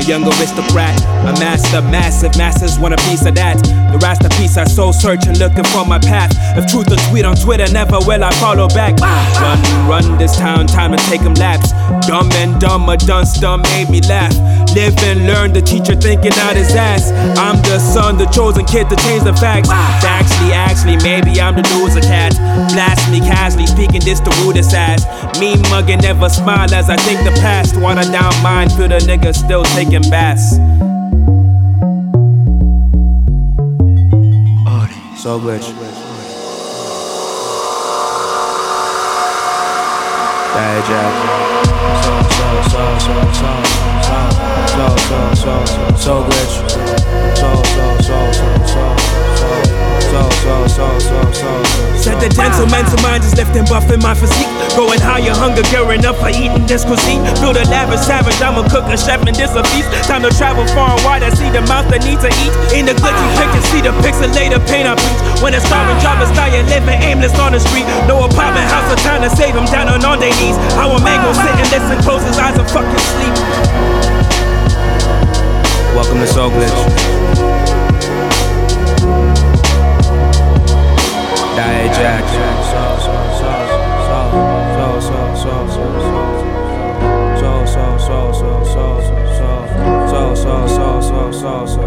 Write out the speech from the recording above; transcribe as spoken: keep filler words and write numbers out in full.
young aristocrat, a master, massive masses want a piece of that. The Rasta piece I soul searching, looking for my path. If truth is tweet on Twitter, never will I follow back. Run, run this town, time to take them laps. Dumb and dumber, dunce dumb made me laugh. Live and learn, the teacher thinking out his ass. I'm the son, the chosen kid to change the facts. Actually, actually, maybe I'm the loser cat. Blast me casually, speaking this to rudest ass. Me mugging, never smile as I think the past. Water down mine, feel the niggas still taking baths. So glitch. Die Jack. So, so, so, so, so, so, so, so, so, so glitch. So, so, so, so, so, so, so, so, so, so. Said the gentleman to mind is lifting, buffing my physique. Going higher, hunger, gearing up for eating this cuisine. Feel the lavish savage, I'm a cook, a chef, and this a feast. Time to travel far and wide, I see the mouth that need to eat. In the glitchy picture, see the pixelated paint I preach. When it's starving drivers dying, living aimless on the street. No apartment house, or time to save them down on, on their knees. How a man gon' sit and listen, close his eyes and fucking sleep. Welcome to Soul Glitch. Die Jack. So, so, so, so, so, so, so, so, so, so, so, so, so, so, so, so, so, so, so, so.